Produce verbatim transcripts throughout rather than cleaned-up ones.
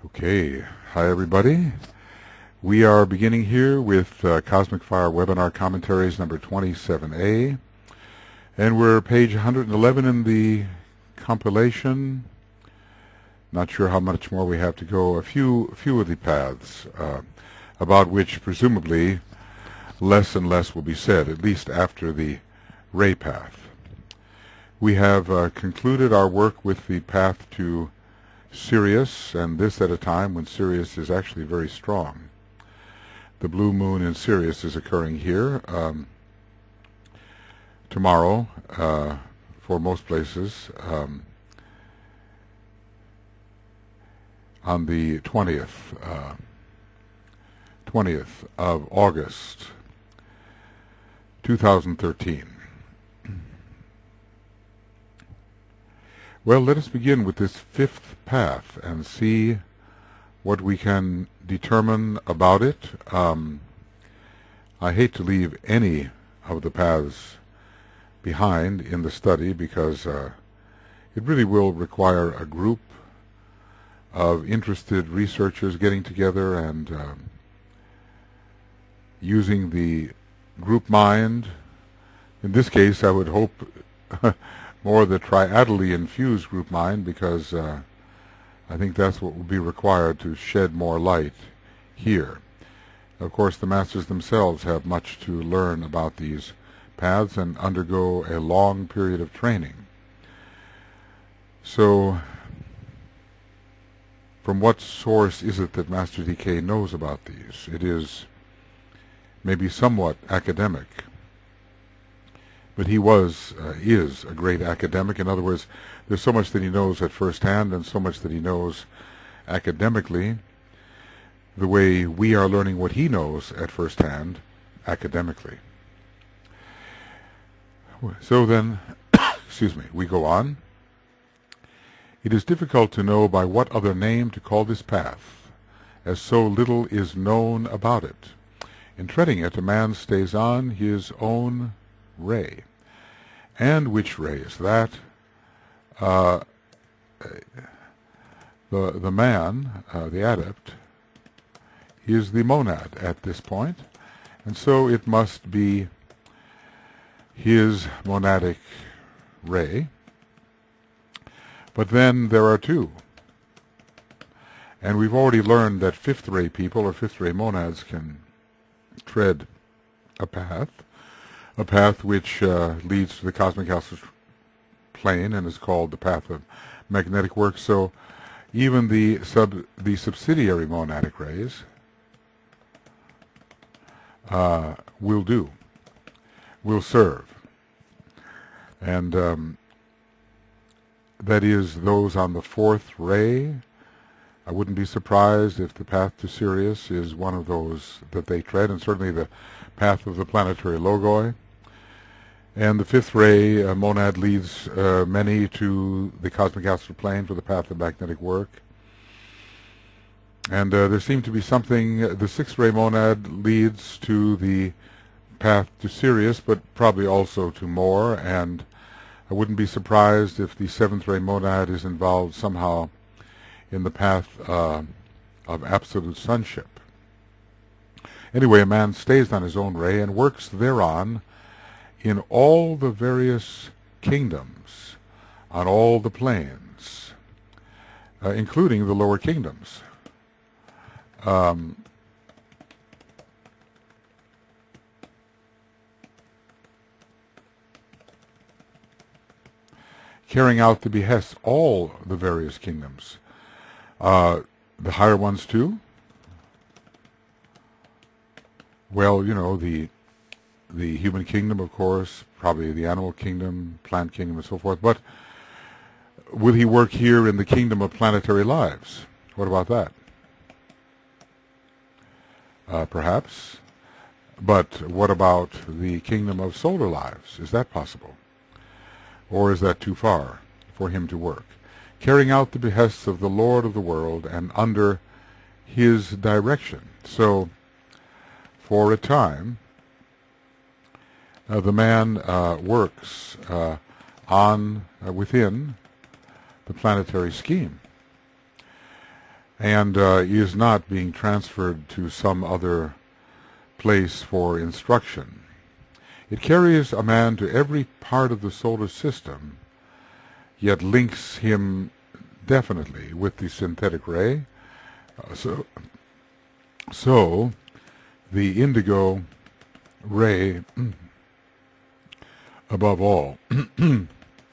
Okay, hi everybody. We are beginning here with uh, Cosmic Fire Webinar Commentaries number twenty-seven A, and we're page one hundred eleven in the compilation. Not sure how much more we have to go. A few, a few of the paths uh, about which presumably less and less will be said, at least after the ray path. We have uh, concluded our work with the path to Sirius, and this at a time when Sirius is actually very strong. The blue moon in Sirius is occurring here um, tomorrow uh, for most places um, on the twentieth, uh, twentieth of August two thousand thirteen. Well, let us begin with this fifth path and see what we can determine about it. Um, I hate to leave any of the paths behind in the study because uh, it really will require a group of interested researchers getting together and um, using the group mind. In this case, I would hope more the triadally infused group mind, because uh, I think that's what will be required to shed more light here. Of course, the masters themselves have much to learn about these paths and undergo a long period of training. So, from what source is it that Master D K knows about these? It is maybe somewhat academic. But he was, uh, is a great academic. In other words, there's so much that he knows at first hand and so much that he knows academically, the way we are learning what he knows at first hand academically. So then, excuse me, we go on. It is difficult to know by what other name to call this path, as so little is known about it. In treading it, a man stays on his own ray. And which ray is that? Uh, the the man, uh, the adept, is the monad at this point, and so it must be his monadic ray. But then there are two, and we've already learned that fifth ray people or fifth ray monads can tread a path. A path which uh, leads to the cosmic house's plane and is called the path of magnetic work. So even the sub the subsidiary monadic rays uh, will do, will serve, and um, that is those on the fourth ray. I wouldn't be surprised if the path to Sirius is one of those that they tread, and certainly the path of the planetary logoi. And the fifth ray uh, monad leads uh, many to the cosmic astral plane for the path of magnetic work. And uh, there seemed to be something, uh, the sixth ray monad leads to the path to Sirius, but probably also to more, and I wouldn't be surprised if the seventh ray monad is involved somehow in the path uh, of absolute sonship. Anyway, a man stays on his own ray and works thereon in all the various kingdoms, on all the planes, uh, including the lower kingdoms. Um, carrying out the behests, all the various kingdoms. Uh, the higher ones too? Well, you know, the the human kingdom, of course, probably the animal kingdom, plant kingdom, and so forth. But will he work here in the kingdom of planetary lives? What about that? Uh, perhaps. But what about the kingdom of solar lives? Is that possible? Or is that too far for him to work? Carrying out the behests of the Lord of the world and under his direction. So, for a time, Uh, the man uh, works uh, on uh, within the planetary scheme. and uh, is not being transferred to some other place for instruction. It carries a man to every part of the solar system, yet links him definitely with the synthetic ray. Uh, so, so the indigo ray, above all, uh,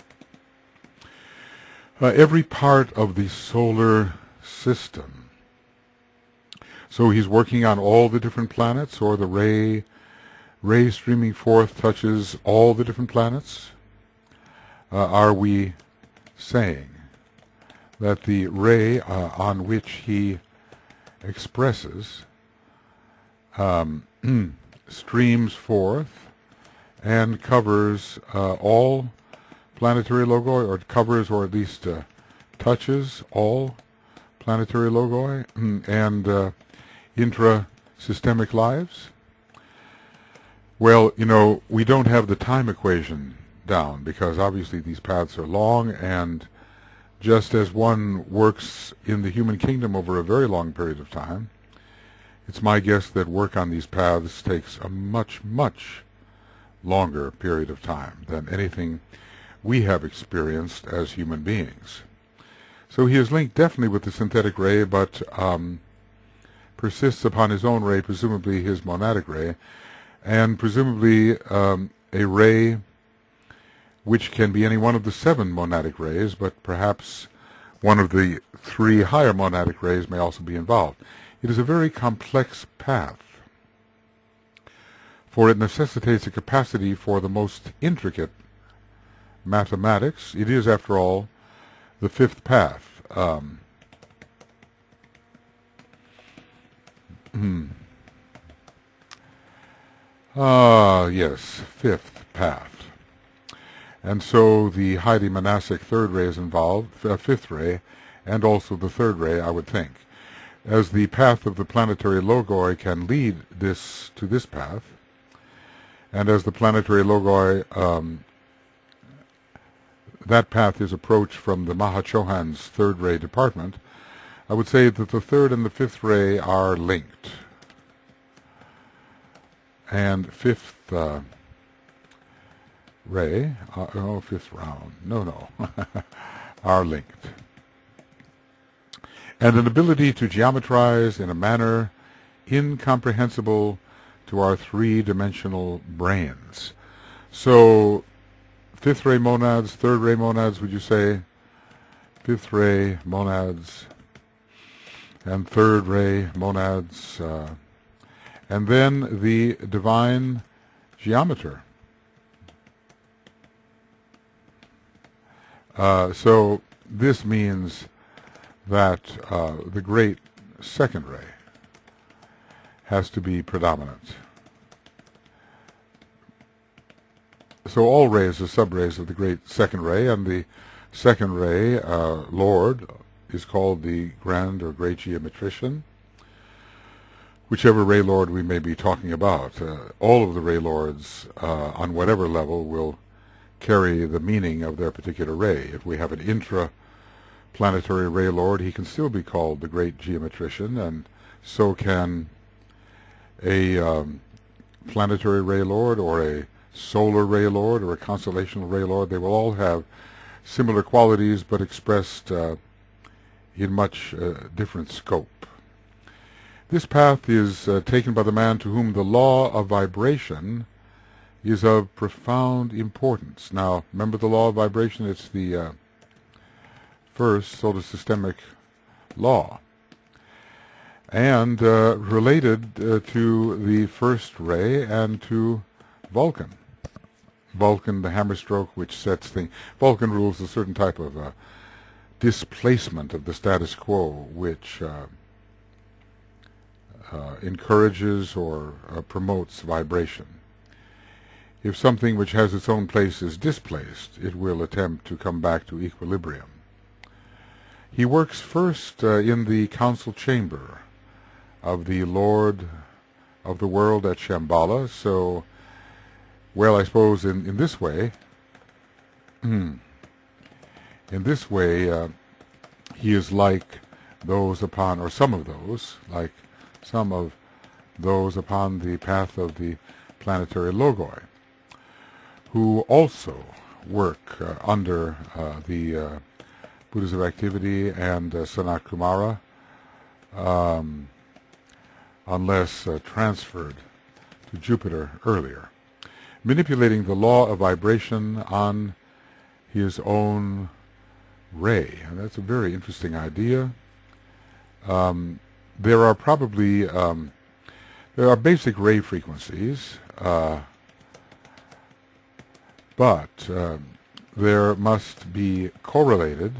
every part of the solar system. So he's working on all the different planets, or the ray ray streaming forth touches all the different planets. Uh, are we saying that the ray uh, on which he expresses um, streams forth and covers uh, all planetary logoi, or covers, or at least uh, touches all planetary logoi and uh, intra-systemic lives? Well, you know, we don't have the time equation down, because obviously these paths are long, and just as one works in the human kingdom over a very long period of time, it's my guess that work on these paths takes a much, much longer period of time than anything we have experienced as human beings. So he is linked definitely with the synthetic ray, but um, persists upon his own ray, presumably his monadic ray, and presumably um, a ray which can be any one of the seven monadic rays, but perhaps one of the three higher monadic rays may also be involved. It is a very complex path, for it necessitates a capacity for the most intricate mathematics. It is, after all, the fifth path. Um, Ah, yes, fifth path. And so the highly monastic third ray is involved, uh, fifth ray, and also the third ray, I would think. As the path of the planetary logoi can lead this to this path, and as the planetary logoi, um, that path is approached from the Mahachohan's third ray department, I would say that the third and the fifth ray are linked. And fifth uh, ray, uh, oh, fifth round, no, no, are linked. And an ability to geometrize in a manner incomprehensible to our three-dimensional brains. So, fifth ray monads, third ray monads, would you say? Fifth ray monads and third ray monads, uh, and then the divine geometer. Uh, so this means that uh, the great second ray has to be predominant. So all rays are subrays of the great second ray, and the second ray, uh, Lord, is called the grand or great geometrician, whichever ray lord we may be talking about. Uh, all of the ray lords, uh, on whatever level, will carry the meaning of their particular ray. If we have an intra-planetary ray lord, he can still be called the great geometrician, and so can a um, planetary ray lord, or a solar ray lord, or a constellational ray lord. They will all have similar qualities, but expressed uh, in much uh, different scope. This path is uh, taken by the man to whom the law of vibration is of profound importance. Now, remember the law of vibration? It's the uh, first solar systemic law, and uh, related uh, to the first ray and to Vulcan. Vulcan, the hammer stroke which sets things. Vulcan rules a certain type of uh, displacement of the status quo, which uh, uh, encourages or uh, promotes vibration. If something which has its own place is displaced, it will attempt to come back to equilibrium. He works first uh, in the council chamber of the Lord of the world at Shambhala. So, well, I suppose in, in this way, in this way, uh, he is like those upon, or some of those, like some of those upon the path of the planetary logoi, who also work uh, under uh, the uh, Buddhas of Activity and uh, Sanat Kumara, um, unless uh, transferred to Jupiter earlier, manipulating the law of vibration on his own ray. And that's a very interesting idea. Um, there are probably um, there are basic ray frequencies, uh, but uh, there must be correlated,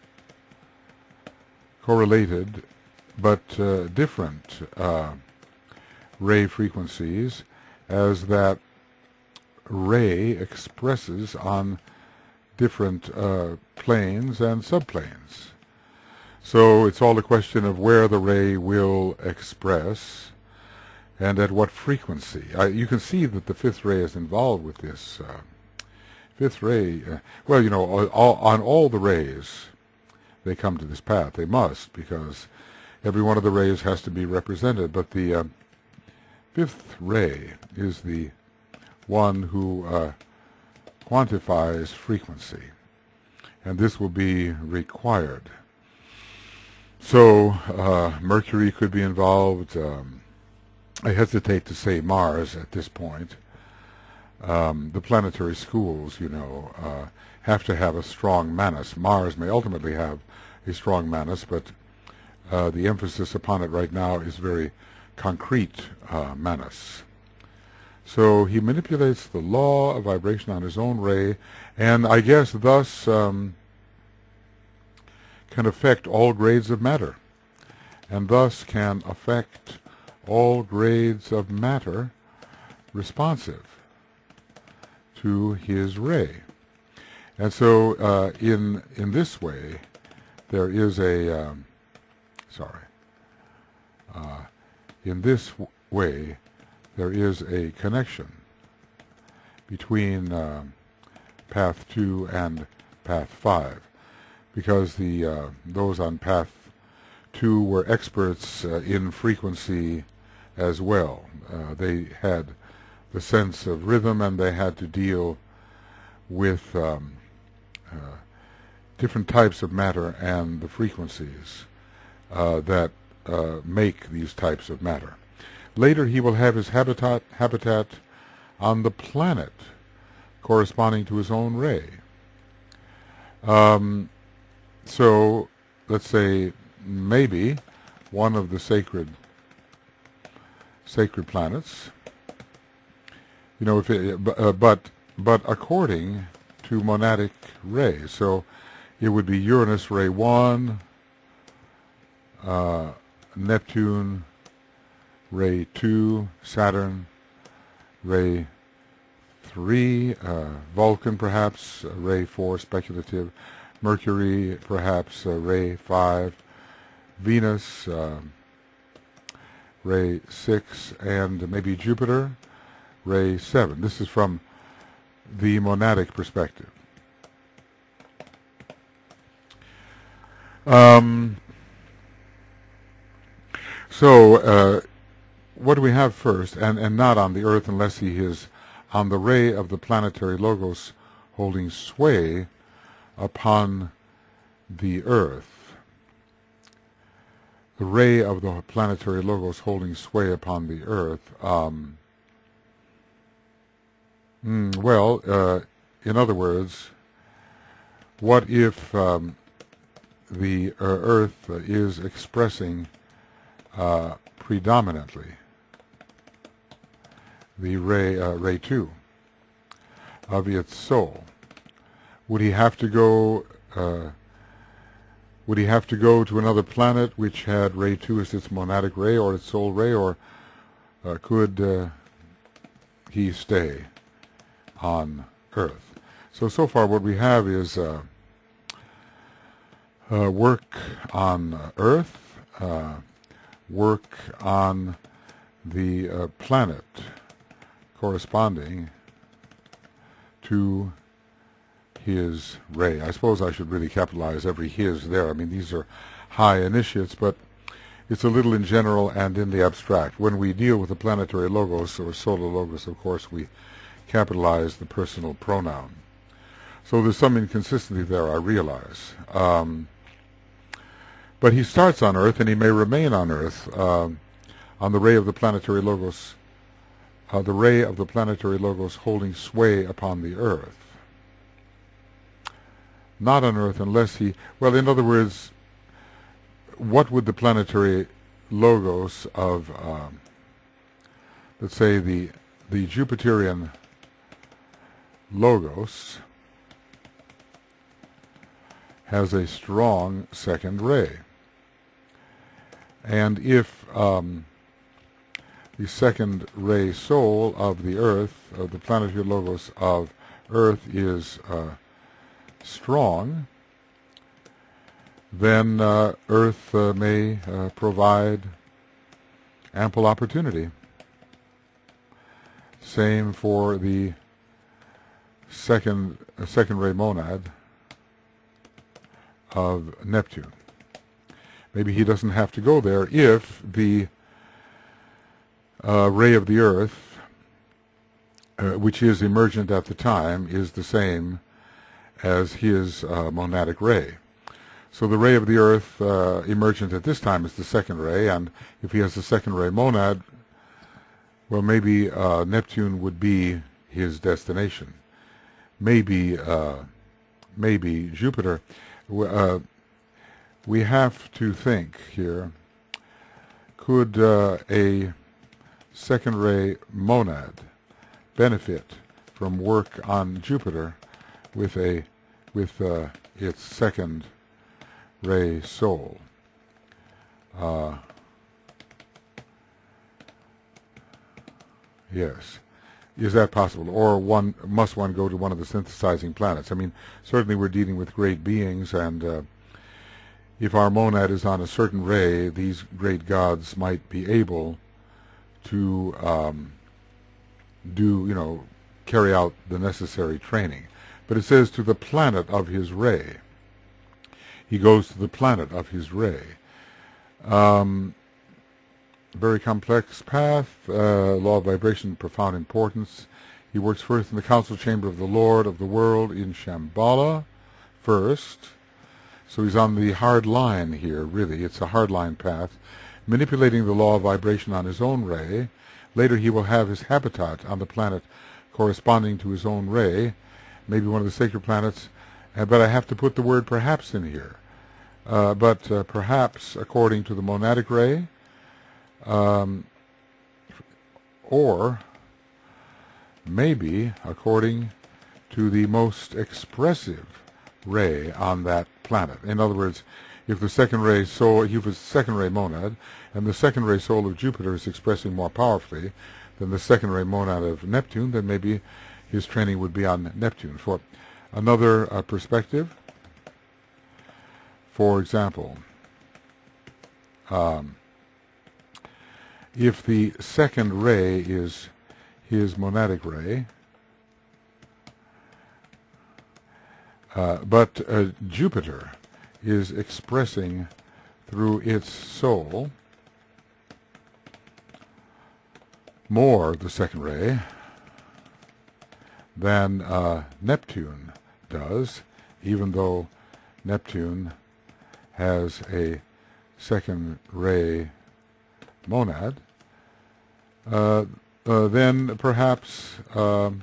correlated, but uh, different uh, ray frequencies, as that ray expresses on different uh, planes and subplanes. So it's all a question of where the ray will express and at what frequency. I, you can see that the fifth ray is involved with this. Uh, fifth ray, uh, well, you know, all, all, on all the rays, they come to this path. They must, because every one of the rays has to be represented. But the uh, fifth ray is the one who uh, quantifies frequency, and this will be required. So uh, Mercury could be involved. Um, I hesitate to say Mars at this point. Um, the planetary schools, you know, uh, have to have a strong Manas. Mars may ultimately have a strong Manas, but uh, the emphasis upon it right now is very concrete uh, Manas. So he manipulates the law of vibration on his own ray, and I guess thus um, can affect all grades of matter, and thus can affect all grades of matter responsive to his ray. And so uh, in in this way, there is a, um, sorry, uh, in this w way, there is a connection between uh, path two and path five, because the uh, those on path two were experts uh, in frequency as well. Uh, they had the sense of rhythm, and they had to deal with um, uh, different types of matter and the frequencies uh, that uh, make these types of matter. Later he will have his habitat, habitat on the planet corresponding to his own ray. Um, so let's say maybe one of the sacred sacred planets, you know, if it, uh, but but according to monadic rays. So it would be Uranus ray one, uh, Neptune ray two, Saturn ray three, uh, Vulcan perhaps uh, ray four, speculative, Mercury perhaps uh, ray five, Venus uh, ray six, and maybe Jupiter ray seven. This is from the monadic perspective. Um, so uh, what do we have first, and, and not on the Earth unless he is on the ray of the planetary logos holding sway upon the Earth. The ray of the planetary logos holding sway upon the Earth. Um, mm, well, uh, in other words, what if um, the uh, Earth uh, is expressing uh, predominantly the ray uh, ray two of its soul? Would he have to go? Uh, would he have to go to another planet which had ray two as its monadic ray or its soul ray, or uh, could uh, he stay on Earth? So so far, what we have is uh, uh, work on uh, Earth, uh, work on the uh, planet corresponding to his ray. I suppose I should really capitalize every his there. I mean, these are high initiates, but it's a little in general and in the abstract. When we deal with the planetary logos or solar logos, of course, we capitalize the personal pronoun. So there's some inconsistency there, I realize. Um, but he starts on Earth, and he may remain on Earth uh, on the ray of the planetary logos, uh, the ray of the planetary logos holding sway upon the Earth. Not on Earth unless he, well, in other words, what would the planetary logos of, um, let's say, the the Jupiterian logos has a strong second ray, and if um, the second ray soul of the Earth, of the planetary logos of Earth, is uh, strong, then uh, Earth uh, may uh, provide ample opportunity. Same for the second uh, second ray monad of Neptune. Maybe he doesn't have to go there if the uh, ray of the Earth, uh, which is emergent at the time, is the same as his uh, monadic ray. So the ray of the Earth uh, emergent at this time is the second ray, and if he has the second ray monad, well, maybe uh, Neptune would be his destination. Maybe, uh, maybe Jupiter. Uh, we have to think here, could uh, a second ray monad benefit from work on Jupiter with a with uh, its second ray soul? Uh, yes. Is that possible? Or one must one go to one of the synthesizing planets? I mean, certainly we're dealing with great beings, and uh, if our monad is on a certain ray, these great gods might be able to um, do, you know, carry out the necessary training. But it says to the planet of his ray. He goes to the planet of his ray. Um, very complex path, uh, law of vibration, profound importance. He works first in the council chamber of the Lord of the world in Shambhala first. So he's on the hard line here, really. It's a hard line path, manipulating the law of vibration on his own ray. Later he will have his habitat on the planet corresponding to his own ray, maybe one of the sacred planets, uh, but I have to put the word perhaps in here. Uh, but uh, perhaps according to the monadic ray, um, or maybe according to the most expressive ray on that planet. In other words, if the second ray soul, if the second ray monad, and the second ray soul of Jupiter is expressing more powerfully than the second ray monad of Neptune, then maybe his training would be on Neptune. For another uh, perspective, for example, um, if the second ray is his monadic ray, uh, but uh, Jupiter is expressing through its soul more the second ray than uh, Neptune does, even though Neptune has a second ray monad, uh, uh, then perhaps um,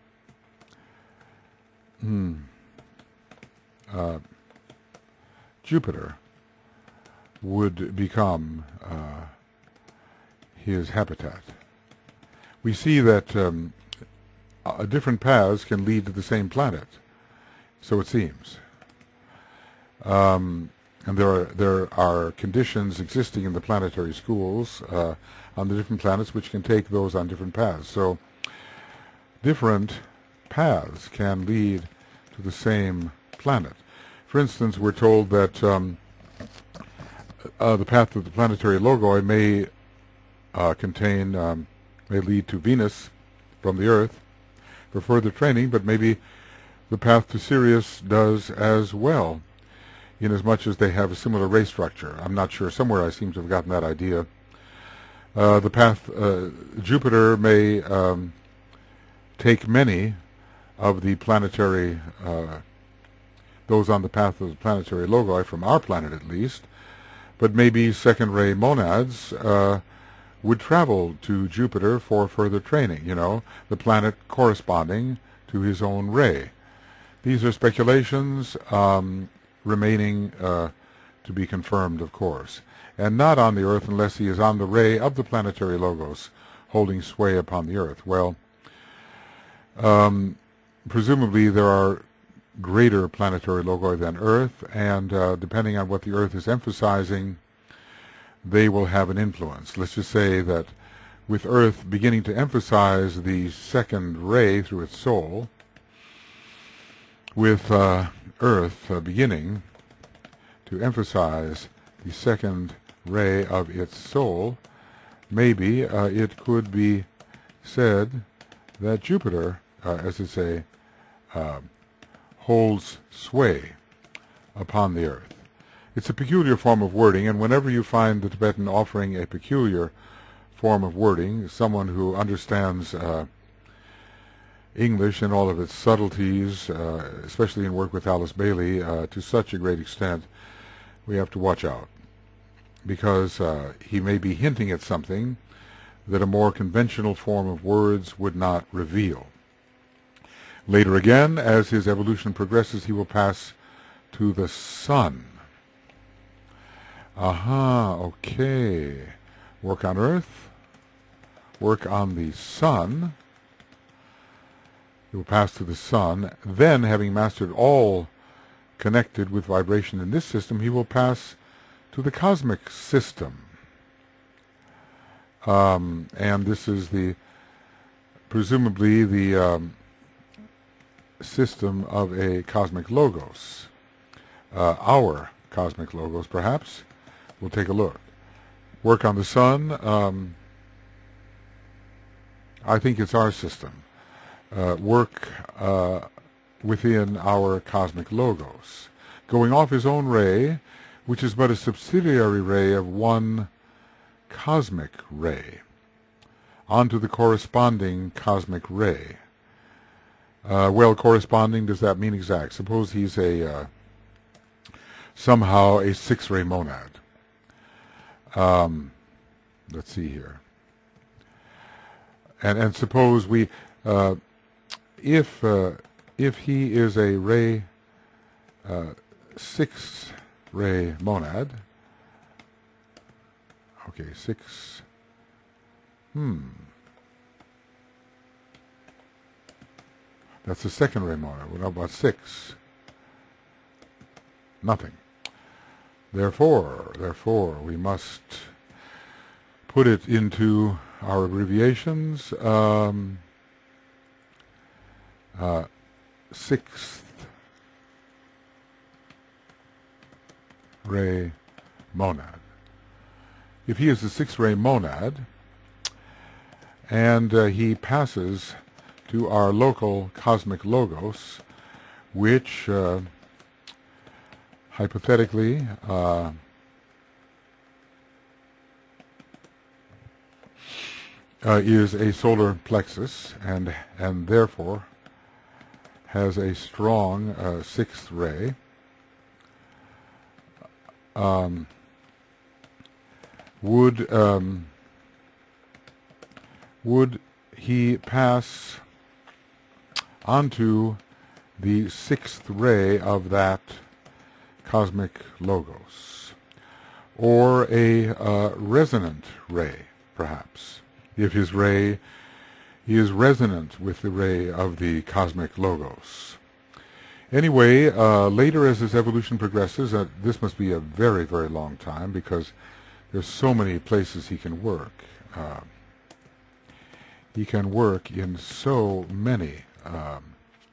hmm, uh, Jupiter would become uh, his habitat. We see that um, uh, different paths can lead to the same planet, so it seems. Um, and there are, there are conditions existing in the planetary schools uh, on the different planets which can take those on different paths. So different paths can lead to the same planet. For instance, we're told that um, uh, the path of the planetary logoi may uh, contain, um, may lead to Venus from the Earth for further training, but maybe the path to Sirius does as well. inasmuch as they have a similar ray structure. I'm not sure. Somewhere I seem to have gotten that idea. Uh, the path, uh, Jupiter may um, take many of the planetary, uh, those on the path of the planetary logoi, from our planet at least, but maybe second-ray monads uh, would travel to Jupiter for further training, you know, the planet corresponding to his own ray. These are speculations um, remaining uh, to be confirmed, of course, and not on the Earth unless he is on the ray of the planetary logos holding sway upon the Earth. Well, um, presumably there are greater planetary logoi than Earth, and uh, depending on what the Earth is emphasizing, they will have an influence. Let's just say that with Earth beginning to emphasize the second ray through its soul, with uh, Earth uh, beginning to emphasize the second ray of its soul, maybe uh, it could be said that Jupiter, uh, as I say, uh, holds sway upon the Earth. It's a peculiar form of wording, and whenever you find the Tibetan offering a peculiar form of wording, someone who understands uh, English and all of its subtleties, uh, especially in work with Alice Bailey, uh, to such a great extent, we have to watch out, because uh, he may be hinting at something that a more conventional form of words would not reveal. Later again, as his evolution progresses, he will pass to the sun. Aha, okay. Work on Earth, work on the sun. He will pass to the sun. Then, having mastered all connected with vibration in this system, he will pass to the cosmic system. Um, and this is the, presumably the um, system of a cosmic logos. Uh, our cosmic logos, perhaps. We'll take a look. Work on the sun. Um, I think it's our system. Uh, work uh, within our cosmic logos, going off his own ray, which is but a subsidiary ray of one cosmic ray, onto the corresponding cosmic ray. Uh, well, corresponding, does that mean exact? Suppose he's a uh, somehow a six-ray monad. Um, let's see here. And and suppose we, uh, if uh, if he is a ray, uh, six-ray monad. Okay, six. Hmm. That's the second ray monad. What about six? Nothing. Therefore, therefore, we must put it into our abbreviations. Um, uh, sixth ray monad. If he is a six-ray monad, and uh, he passes to our local cosmic logos, which uh, hypothetically uh, uh, is a solar plexus, and and therefore has a strong uh, sixth ray. Um, would um, would he pass onto the sixth ray of that cosmic logos, or a uh, resonant ray, perhaps, if his ray is resonant with the ray of the cosmic logos. Anyway, uh, later as his evolution progresses, uh, this must be a very, very long time, because there's so many places he can work. Uh, he can work in so many um,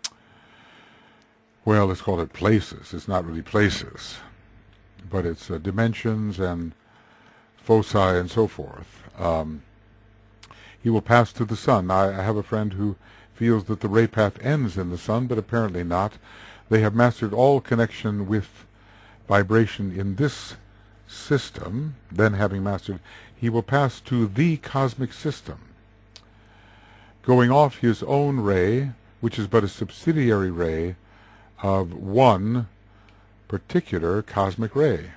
well, let's call it places. It's not really places, but it's uh, dimensions and foci and so forth. Um, he will pass to the sun. I, I have a friend who feels that the ray path ends in the sun, but apparently not. They have mastered all connection with vibration in this system, then having mastered, he will pass to the cosmic system, going off his own ray, which is but a subsidiary ray of one particular cosmic ray.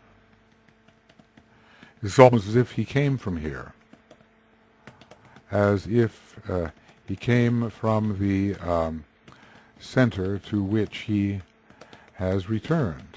It's almost as if he came from here, as if uh, he came from the um, center to which he has returned.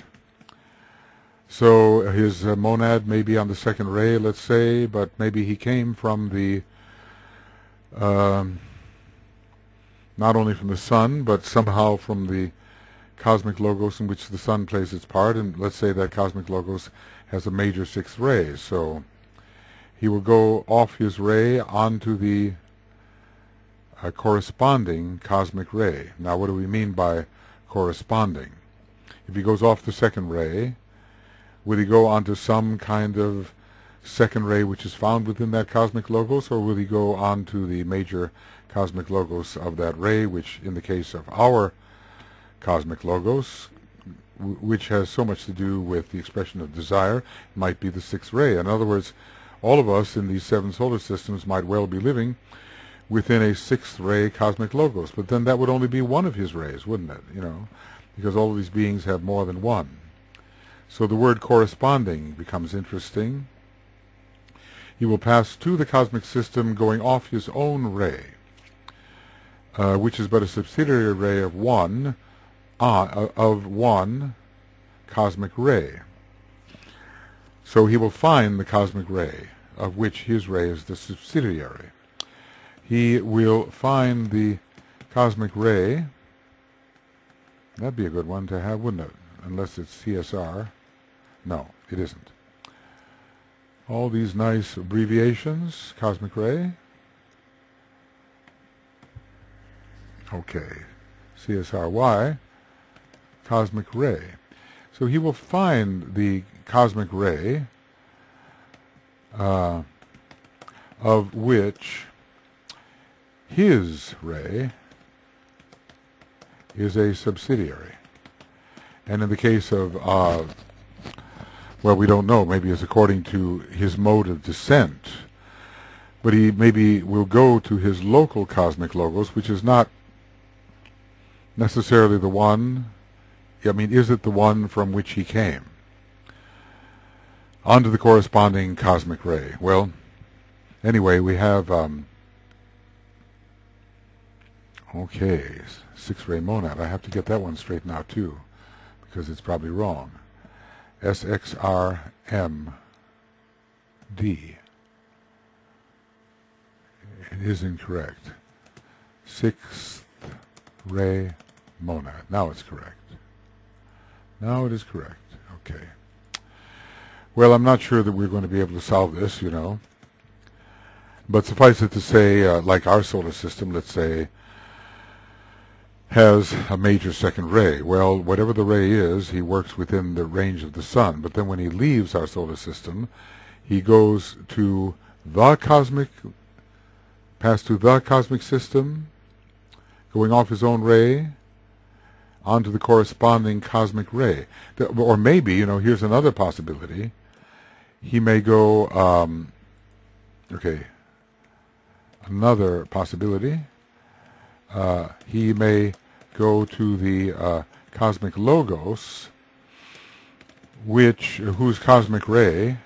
So his uh, monad may be on the second ray, let's say, but maybe he came from the, um, not only from the sun, but somehow from the cosmic logos in which the sun plays its part, and let's say that cosmic logos has a major sixth ray. So he will go off his ray onto the uh, corresponding cosmic ray. Now, what do we mean by corresponding? If he goes off the second ray, will he go onto some kind of second ray which is found within that cosmic logos, or will he go onto the major cosmic logos of that ray, which in the case of our cosmic logos, w which has so much to do with the expression of desire, might be the sixth ray. In other words, all of us in these seven solar systems might well be living within a sixth ray cosmic logos, but then that would only be one of his rays, wouldn't it? You know, because all of these beings have more than one. So the word corresponding becomes interesting. He will pass to the cosmic system going off his own ray, uh, which is but a subsidiary ray of one, uh, of one cosmic ray. So he will find the cosmic ray, of which his ray is the subsidiary. He will find the cosmic ray. That'd be a good one to have, wouldn't it? Unless it's C S R. No, it isn't. All these nice abbreviations, cosmic ray. Okay, C S R Y, cosmic ray. So he will find the cosmic ray uh, of which his ray is a subsidiary. And in the case of, uh, well, we don't know, maybe it's according to his mode of descent, but he maybe will go to his local cosmic logos, which is not necessarily the one, I mean, is it the one from which he came? Onto the corresponding cosmic ray. Well, anyway, we have, um, okay, six-ray monad. I have to get that one straightened out, too, because it's probably wrong. S X R M D. It is incorrect. Sixth ray monad. Now it's correct. Now it is correct. Okay. Well, I'm not sure that we're going to be able to solve this, you know. But suffice it to say, uh, like our solar system, let's say, has a major second ray. Well, whatever the ray is, he works within the range of the sun. But then when he leaves our solar system, he goes to the cosmic, past to the cosmic system, going off his own ray, onto the corresponding cosmic ray. Or maybe, you know, here's another possibility. He may go, um, okay, another possibility. Uh, he may go to the uh, cosmic logos, which whose cosmic ray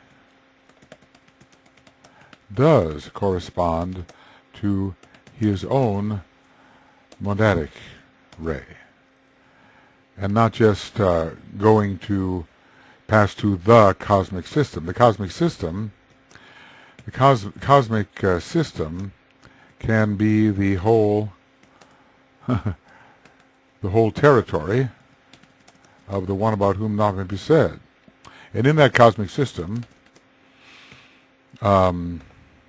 does correspond to his own monadic ray, and not just uh, going to pass to the cosmic system. The cosmic system, the cos cosmic uh, system, can be the whole, the whole territory of the one about whom not may be said. And in that cosmic system, um,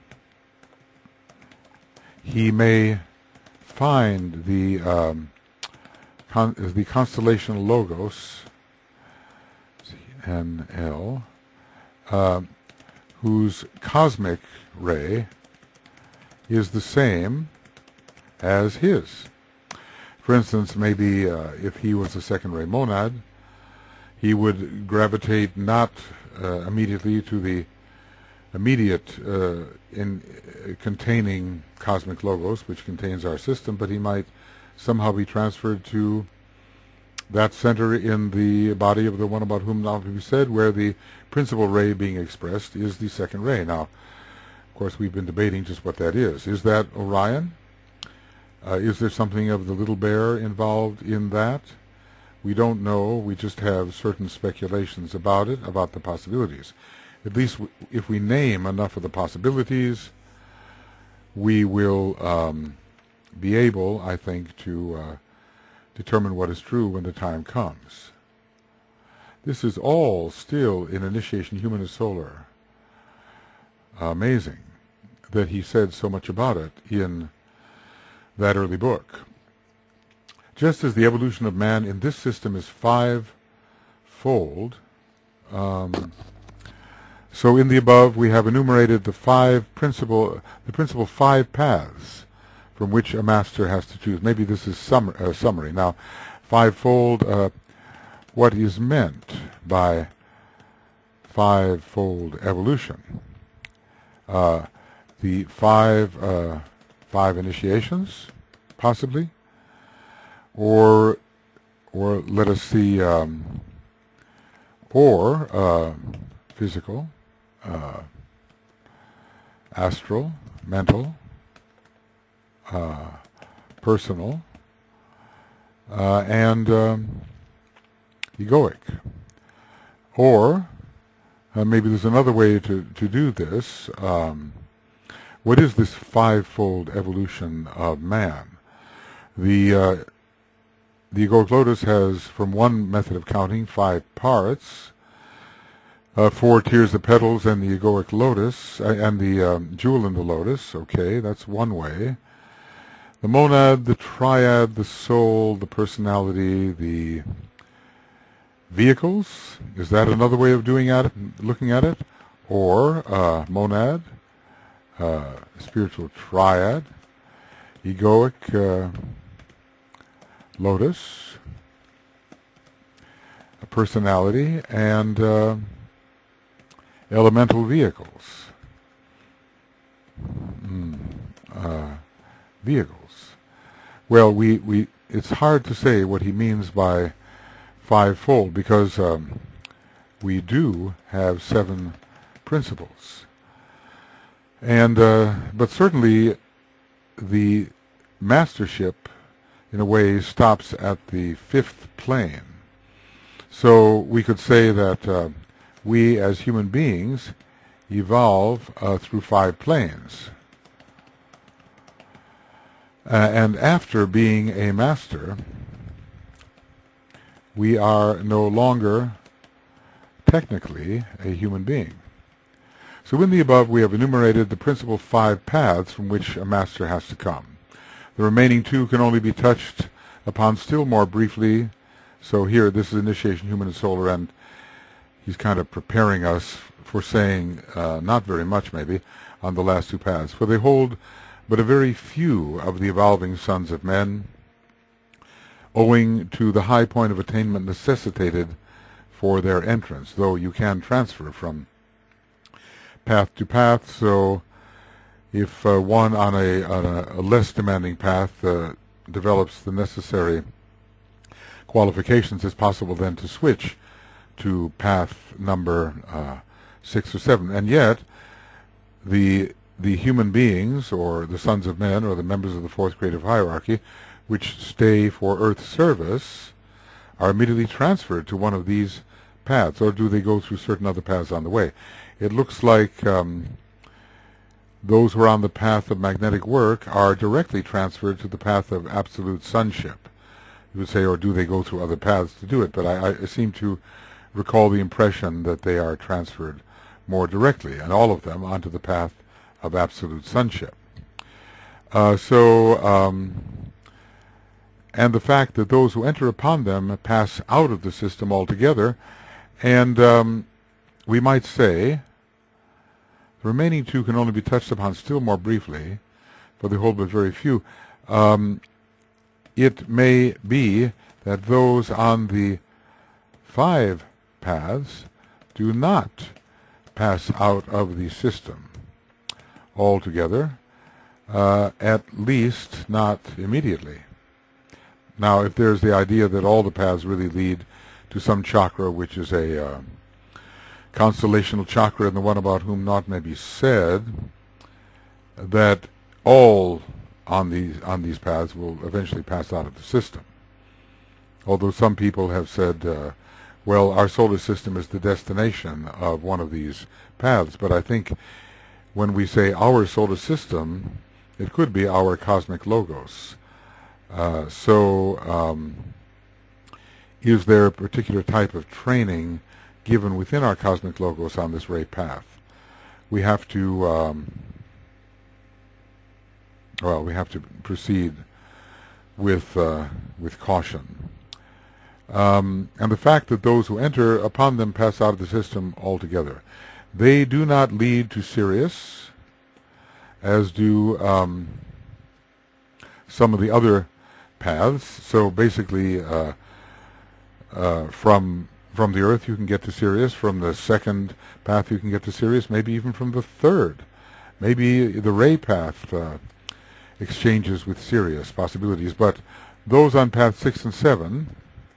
he may find the um, con the constellation Logos, N L, uh, whose cosmic ray is the same as his. For instance, maybe uh, if he was a second ray monad, he would gravitate not uh, immediately to the immediate uh, in uh, containing cosmic logos, which contains our system, but he might somehow be transferred to that center in the body of the one about whom now to be said, where the principal ray being expressed is the second ray. Now, of course, we've been debating just what that is. Is that Orion? Uh, is there something of the little bear involved in that? We don't know. We just have certain speculations about it, about the possibilities. At least w if we name enough of the possibilities, we will um, be able, I think, to uh, determine what is true when the time comes. This is all still in Initiation Humanist Solar. Amazing that he said so much about it in that early book. Just as the evolution of man in this system is five-fold, um, so in the above we have enumerated the five principal, the principal five paths from which a master has to choose. Maybe this is sum uh, summary. Now, five-fold, uh, what is meant by five-fold evolution? Uh, the five, uh, five initiations, possibly, or, or let us see, um, or uh, physical, uh, astral, mental, uh, personal, uh, and um, egoic. Or uh, maybe there's another way to, to do this. Um, what is this five-fold evolution of man? The uh, the egoic lotus has, from one method of counting, five parts, uh, four tiers of petals, and the egoic lotus, uh, and the um, jewel in the lotus. Okay, that's one way. The monad, the triad, the soul, the personality, the vehicles. Is that another way of doing at it, looking at it? Or uh, monad, uh, spiritual triad, egoic uh, lotus, a personality, and uh, elemental vehicles. Mm, uh, vehicles. Well, we, we it's hard to say what he means by fivefold, because um, we do have seven principles, and uh, but certainly the mastership in a way stops at the fifth plane. So we could say that uh, we as human beings evolve uh, through five planes, uh, and after being a master, we are no longer technically a human being. So in the above we have enumerated the principal five paths from which a master has to come. The remaining two can only be touched upon still more briefly. So here, this is Initiation Humanist Solar, and he's kind of preparing us for saying uh, not very much maybe on the last two paths. For they hold but a very few of the evolving sons of men, owing to the high point of attainment necessitated for their entrance, though you can transfer from path to path. So if uh, one on a, on a, a less demanding path uh, develops the necessary qualifications, it's possible then to switch to path number uh, six or seven. And yet the the human beings, or the sons of men, or the members of the fourth creative hierarchy, which stay for Earth service, are immediately transferred to one of these paths, or do they go through certain other paths on the way? It looks like um, those who are on the path of magnetic work are directly transferred to the path of absolute sonship. You would say, or do they go through other paths to do it? But I, I seem to recall the impression that they are transferred more directly, and all of them, onto the path of absolute sonship. Uh, so, um, and the fact that those who enter upon them pass out of the system altogether, and um, we might say the remaining two can only be touched upon still more briefly, for they hold but very few. Um, it may be that those on the five paths do not pass out of the system altogether, uh, at least not immediately. Now, if there's the idea that all the paths really lead to some chakra, which is a uh, constellational chakra, and the one about whom naught may be said, that all on these on these paths will eventually pass out of the system. Although some people have said, uh, well, our solar system is the destination of one of these paths, but I think when we say our solar system, it could be our cosmic logos. Uh, so, um, is there a particular type of training given within our cosmic logos on this ray path? We have to, um, well, we have to proceed with uh, with caution. Um, and the fact that those who enter upon them pass out of the system altogether. They do not lead to Sirius, as do um, some of the other paths. So basically, uh, uh, from from the Earth you can get to Sirius, from the second path you can get to Sirius, maybe even from the third. Maybe the ray path uh, exchanges with Sirius possibilities, but those on path six and seven,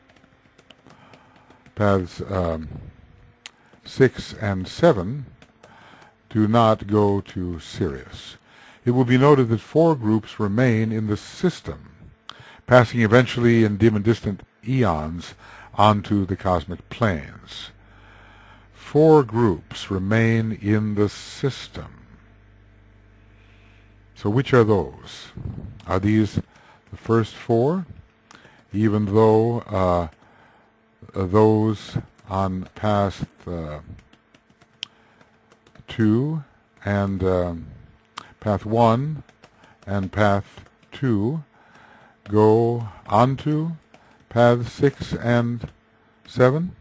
paths um, six and seven, do not go to Sirius. It will be noted that four groups remain in the system, passing eventually in dim and distant eons onto the cosmic planes. Four groups remain in the system. So which are those? Are these the first four? Even though uh, those on path uh, two and um, path one and path two go onto paths six and seven.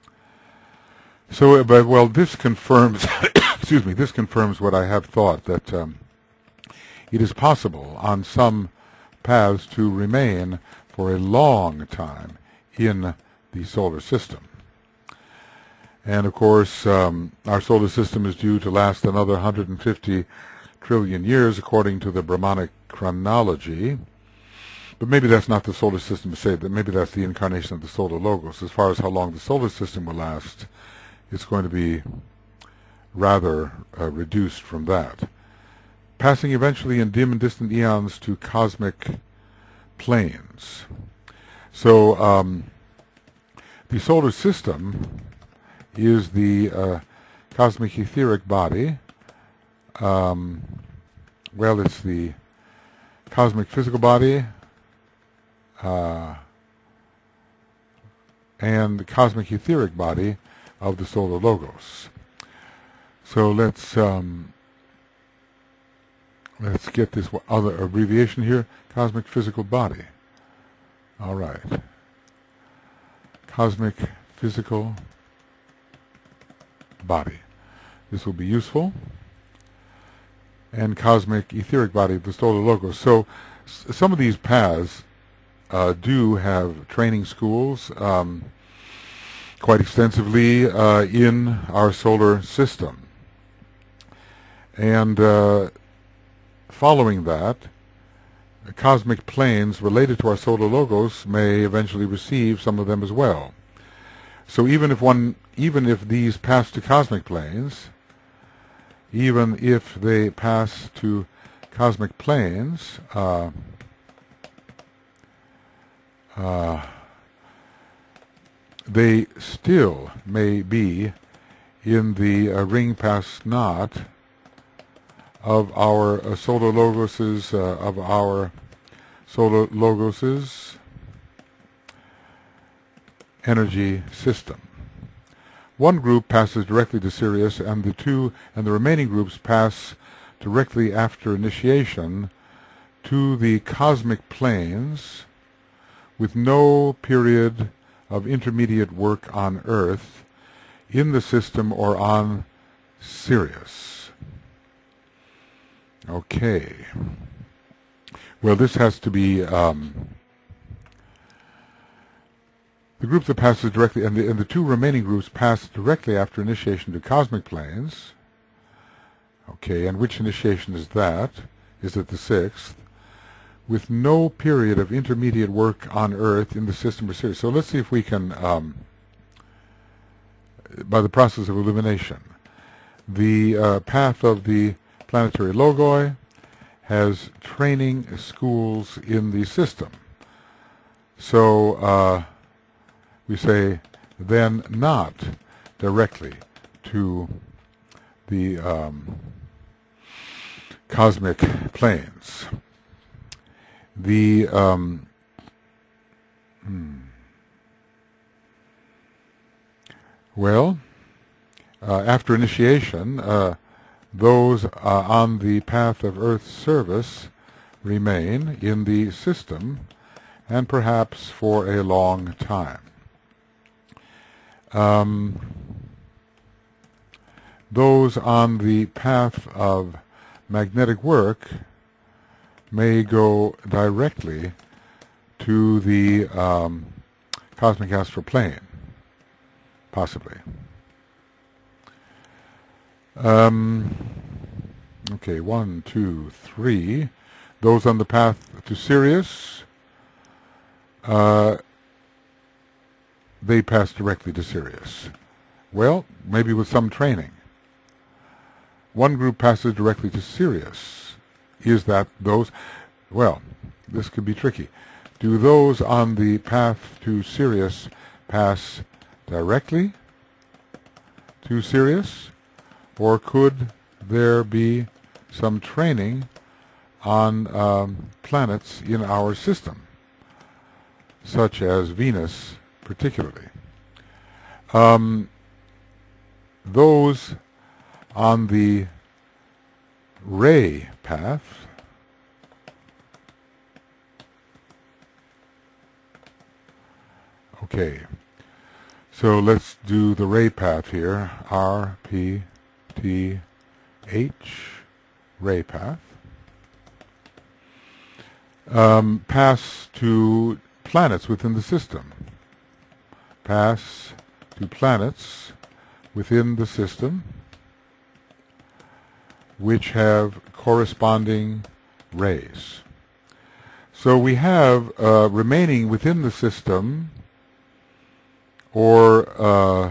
So, but well, this confirms. excuse me. This confirms what I have thought, that um, it is possible on some paths to remain for a long time in the solar system. And of course, um, our solar system is due to last another one hundred fifty trillion years, according to the Brahmanic chronology. But maybe that's not the solar system to say, that maybe that's the incarnation of the solar logos. As far as how long the solar system will last, it's going to be rather uh, reduced from that. Passing eventually in dim and distant eons to cosmic planes. So um, the solar system is the uh, cosmic etheric body. Um, well, it's the cosmic physical body uh, and the cosmic etheric body of the solar logos. So let's um, let's get this other abbreviation here: cosmic physical body. All right, cosmic physical body. This will be useful. And cosmic etheric body of the solar logos. So s some of these paths uh, do have training schools um, quite extensively uh, in our solar system. And uh, following that, cosmic planes related to our solar logos may eventually receive some of them as well. So even if one, even if these pass to cosmic planes, even if they pass to cosmic planes, uh, uh, they still may be in the uh, ring past knot of our uh, solar logoses, uh, of our solar logoses energy system. One group passes directly to Sirius, and the two and the remaining groups pass directly after initiation to the cosmic planes, with no period of intermediate work on Earth, in the system, or on Sirius. Okay. Well, this has to be um, the group that passes directly, and the, and the two remaining groups pass directly after initiation to cosmic planes. Okay, and which initiation is that? Is it the sixth? With no period of intermediate work on Earth in the system or series. So let's see if we can, um, by the process of elimination, the uh, path of the planetary logoi has training schools in the system. So uh, we say then not directly to the um, cosmic planes. The um, hmm. well, uh, after initiation, uh, those uh, on the path of Earth's service remain in the system, and perhaps for a long time. Um, those on the path of magnetic work may go directly to the um, cosmic astral plane, possibly. Um, okay, one, two, three. Those on the path to Sirius, uh, they pass directly to Sirius. Well, maybe with some training. One group passes directly to Sirius. Is that those? Well, this could be tricky. Do those on the path to Sirius pass directly to Sirius? Or could there be some training on um, planets in our system, such as Venus particularly? Um, those on the ray path okay, so let's do the ray path here. R, P, T, H, ray path. Um, pass to planets within the system. Pass to planets within the system which have corresponding rays. So we have uh, remaining within the system, or uh,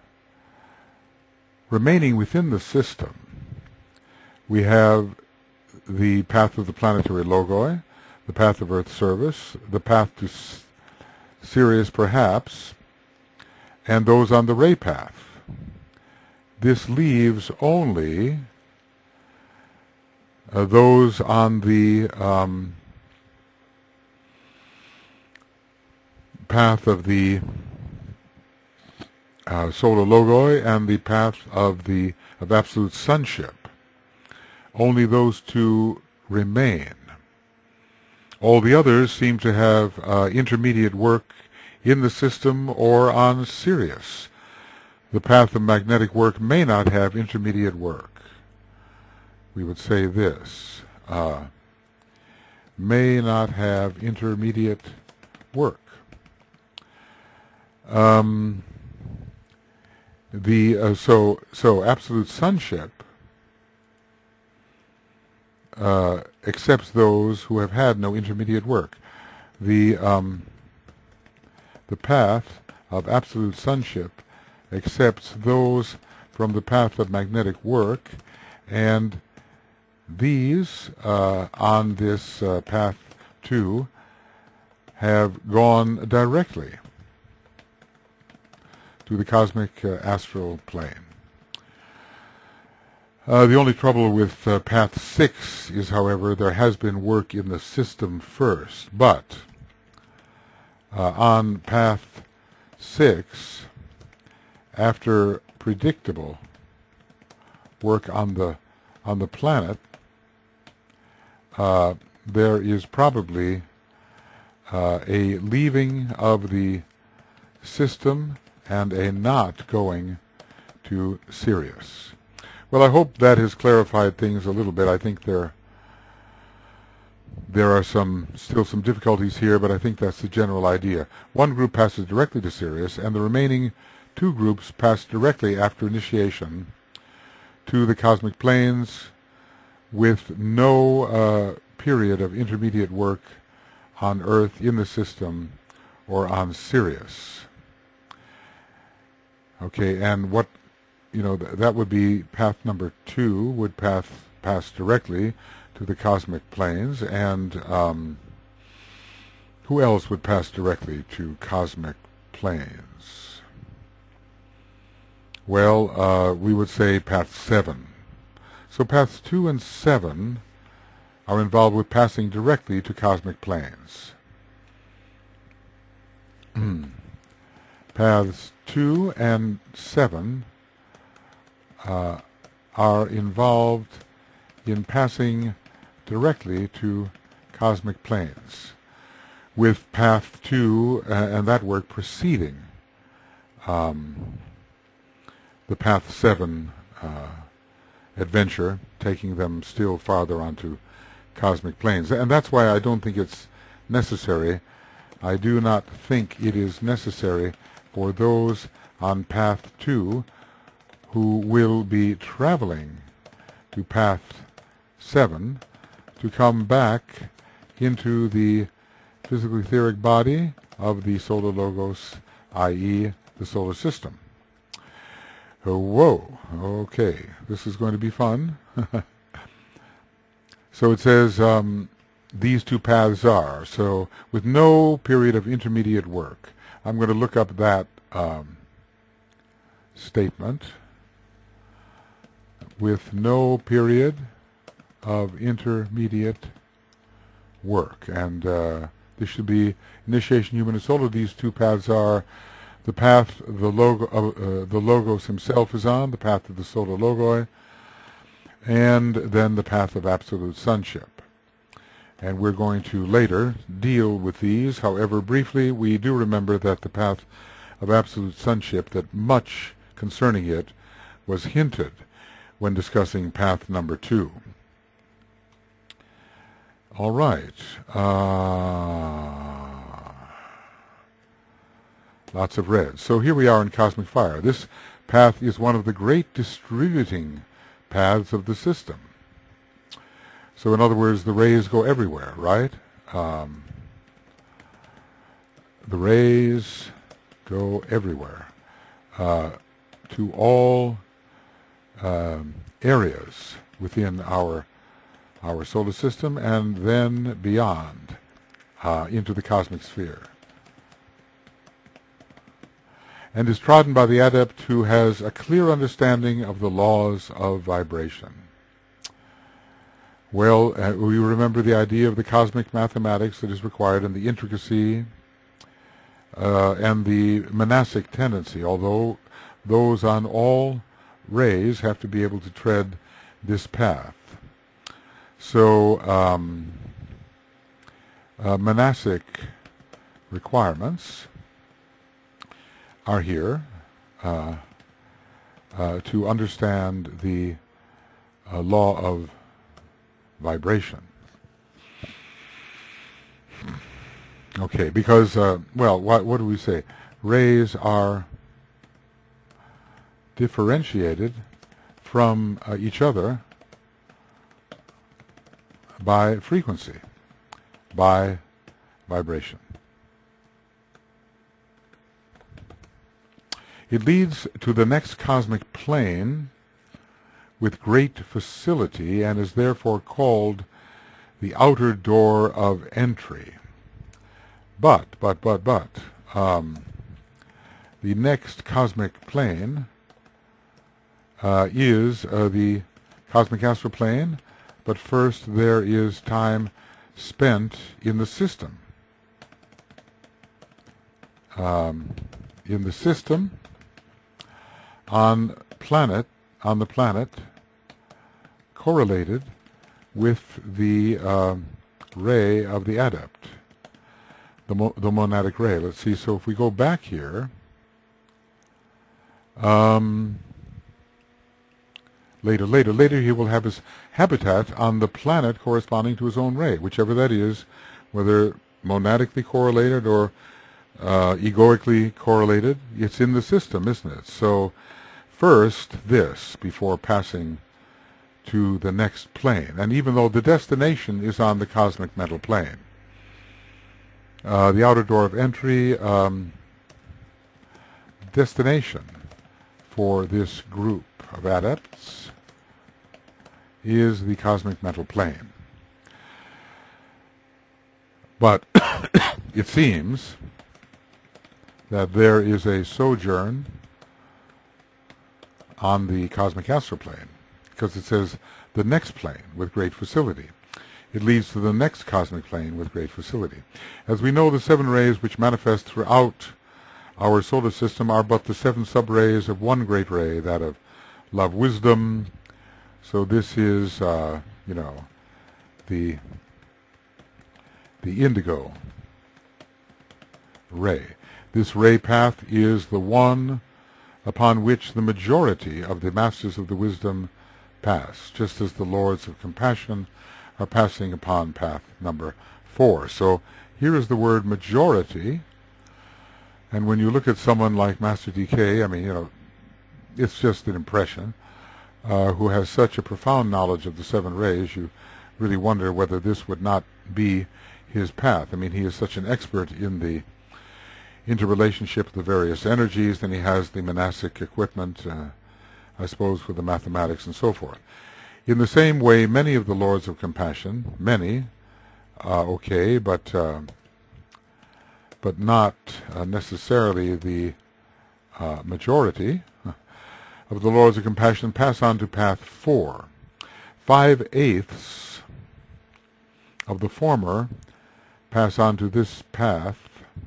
remaining within the system, we have the path of the planetary logoi, the path of Earth service, the path to S Sirius perhaps, and those on the ray path. This leaves only uh, those on the um, path of the uh, solar logoi and the path of the of absolute sonship. Only those two remain. All the others seem to have uh, intermediate work in the system or on Sirius. The path of magnetic work may not have intermediate work. We would say this, uh, may not have intermediate work. Um, the uh, so so absolute sonship uh, accepts those who have had no intermediate work. The um, the path of absolute sonship accepts those from the path of magnetic work, and these uh, on this uh, path too have gone directly to the cosmic uh, astral plane. Uh, the only trouble with uh, path six is, however, there has been work in the system first, but uh, on path six, after predictable work on the on the planet, uh, there is probably uh, a leaving of the system and a not going to Sirius. Well, I hope that has clarified things a little bit. I think there there are some still some difficulties here, but I think that's the general idea. One group passes directly to Sirius, and the remaining two groups pass directly after initiation to the cosmic planes with no uh, period of intermediate work on Earth, in the system, or on Sirius. Okay, and what, you know, th that would be path number two, would path, pass directly to the cosmic planes, and um, who else would pass directly to cosmic planes? Well, uh, we would say path seven. So paths two and seven are involved with passing directly to cosmic planes. Paths two and seven uh, are involved in passing directly to cosmic planes, with path two uh, and that work preceding um, the path seven uh, adventure, taking them still farther onto cosmic planes. And that's why I don't think it's necessary. I do not think it is necessary for those on path two who will be traveling to path seven to come back into the physical etheric body of the solar logos, that is the solar system. Oh, whoa, okay, this is going to be fun. So it says um, these two paths are, so with no period of intermediate work. I'm going to look up that um, statement. With no period of intermediate work. And uh, this should be initiation, human, and solar. These two paths are the path the logo uh, uh, the logos himself is on, the path of the solar logoi, and then the path of absolute sonship. And we're going to later deal with these. However, briefly, we do remember that the path of absolute sonship, that much concerning it was hinted when discussing path number two. All right. Uh, lots of red. So here we are in cosmic fire. This path is one of the great distributing paths of the system. So in other words, the rays go everywhere, right? Um, the rays go everywhere uh, to all um, areas within our our solar system, and then beyond uh, into the cosmic sphere, and is trodden by the adept who has a clear understanding of the laws of vibration. Well, uh, we remember the idea of the cosmic mathematics that is required, and the intricacy uh, and the monastic tendency, although those on all rays have to be able to tread this path. So um, uh, monastic requirements are here uh, uh, to understand the uh, law of vibration. Okay, because, uh, well, what, what do we say? Rays are differentiated from uh, each other by frequency, by vibration. It leads to the next cosmic plane with great facility, and is therefore called the outer door of entry. But, but, but, but, um, the next cosmic plane uh, is uh, the cosmic astral plane, but first there is time spent in the system. Um, in the system, on planet, on the planet, correlated with the um, ray of the adept, the, mo the monadic ray. Let's see, so if we go back here, um, later, later, later he will have his habitat on the planet corresponding to his own ray, whichever that is, whether monadically correlated or uh, egoically correlated. It's in the system, isn't it? So first this before passing to the next plane. And even though the destination is on the cosmic mental plane, uh, the outer door of entry, um, destination for this group of adepts is the cosmic mental plane. But it seems that there is a sojourn on the cosmic astral plane, because it says the next plane with great facility. It leads to the next cosmic plane with great facility. As we know, the seven rays which manifest throughout our solar system are but the seven sub-rays of one great ray, that of love, wisdom. So this is, uh, you know, the the indigo ray. This ray path is the one upon which the majority of the masters of the wisdom pass, just as the lords of compassion are passing upon path number four. So here is the word majority, and when you look at someone like Master D K, I mean, you know, it's just an impression, uh, who has such a profound knowledge of the seven rays, you really wonder whether this would not be his path. I mean, he is such an expert in the interrelationship of the various energies, then he has the monastic equipment, uh, I suppose, for the mathematics and so forth. In the same way, many of the lords of compassion, many, uh, okay, but uh, but not uh, necessarily the uh, majority of the lords of compassion, pass on to path four. Five-eighths of the former pass on to this path,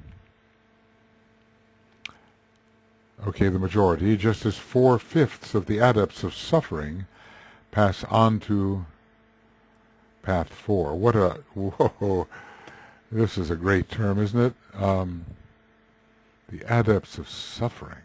okay, the majority, just as four-fifths of the adepts of suffering pass on to path four. What a, whoa, this is a great term, isn't it? Um, the adepts of suffering.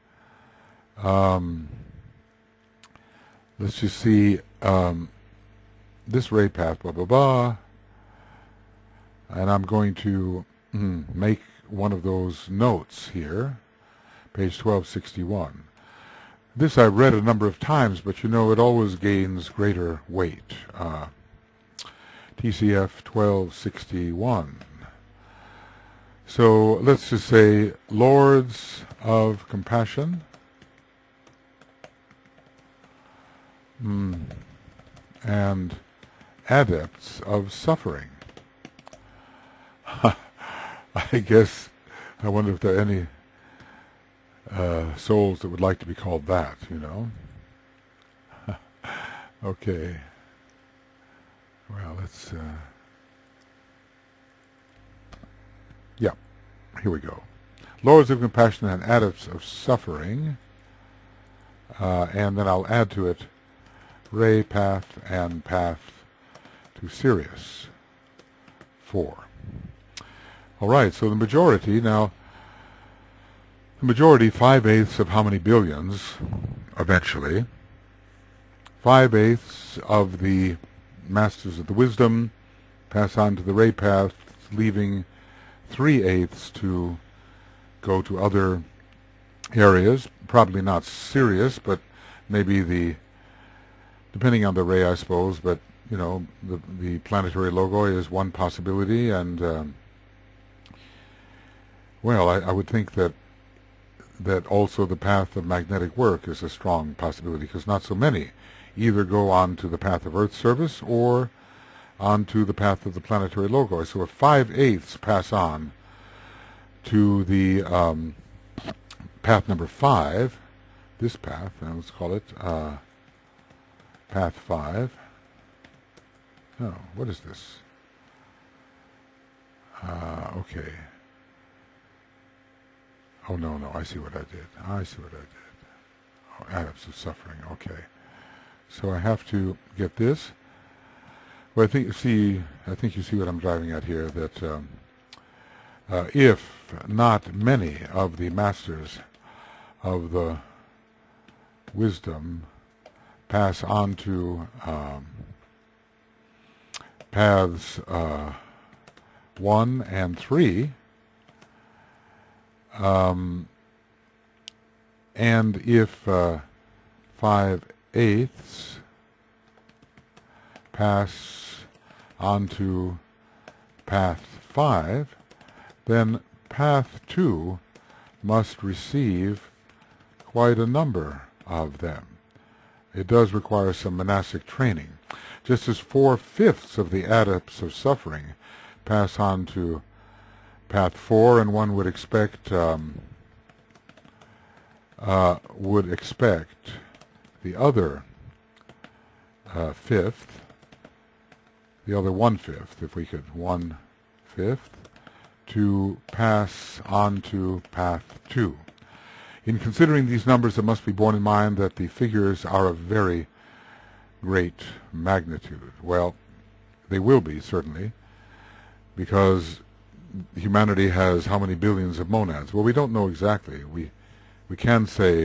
Um, let's just see, um, this ray path, blah, blah, blah, and I'm going to mm, make one of those notes here, page twelve sixty-one. This I've read a number of times, but you know, it always gains greater weight. Uh, T C F twelve sixty-one. So let's just say, lords of compassion, mm, and adepts of suffering. I guess, I wonder if there are any uh, souls that would like to be called that, you know. Okay. Well, let's, uh, yeah, here we go. Lords of compassion and adepts of suffering, uh, and then I'll add to it ray path and path to Sirius four. All right, so the majority, now, the majority, five-eighths of how many billions, eventually, five-eighths of the masters of the wisdom pass on to the ray path, leaving three-eighths to go to other areas, probably not Sirius, but maybe the, depending on the ray, I suppose, but, you know, the, the planetary logoi is one possibility, and, um, well, I, I would think that that also the path of magnetic work is a strong possibility, because not so many either go on to the path of Earth service or on to the path of the planetary logoi. So if five-eighths pass on to the um, path number five, this path, and let's call it uh, path five. Oh, what is this? Uh, okay. Oh, no, no, I see what I did. I see what I did. Oh, adepts of suffering, okay. So I have to get this. Well, I think, see, I think you see what I'm driving at here, that um, uh, if not many of the masters of the wisdom pass on to um, paths uh, one and three, um, and if uh, five eighths pass on to path five, then path two must receive quite a number of them. It does require some monastic training. Just as four-fifths of the adepts of suffering pass on to path four, and one would expect um, uh, would expect the other uh, fifth, the other one-fifth, if we could, one-fifth, to pass on to path two. In considering these numbers, it must be borne in mind that the figures are of very great magnitude. Well, they will be, certainly, because humanity has how many billions of monads? Well, we don't know exactly. We, we can say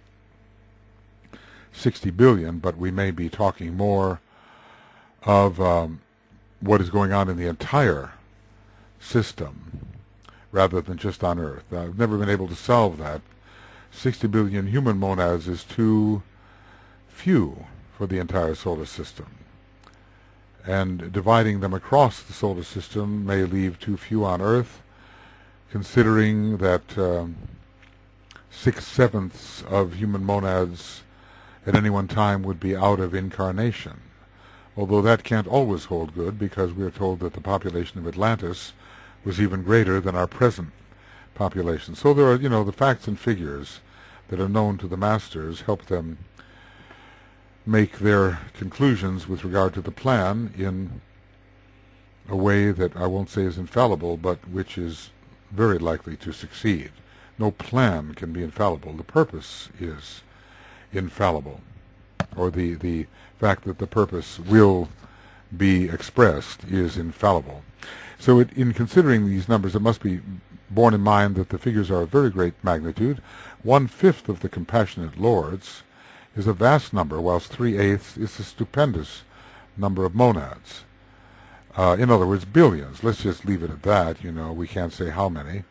sixty billion, but we may be talking more of um, what is going on in the entire system rather than just on Earth. I've never been able to solve that. sixty billion human monads is too few for the entire solar system, and dividing them across the solar system may leave too few on Earth, considering that um, six-sevenths of human monads at any one time would be out of incarnation, although that can't always hold good, because we are told that the population of Atlantis was even greater than our present population. So there are, you know, the facts and figures that are known to the masters help them make their conclusions with regard to the plan in a way that I won't say is infallible, but which is very likely to succeed. No plan can be infallible. The purpose is infallible, or the, the fact that the purpose will be expressed is infallible. So it, in considering these numbers, it must be borne in mind that the figures are of very great magnitude. One-fifth of the compassionate lords is a vast number, whilst three-eighths is a stupendous number of monads. Uh, in other words, billions. Let's just leave it at that. You know, we can't say how many.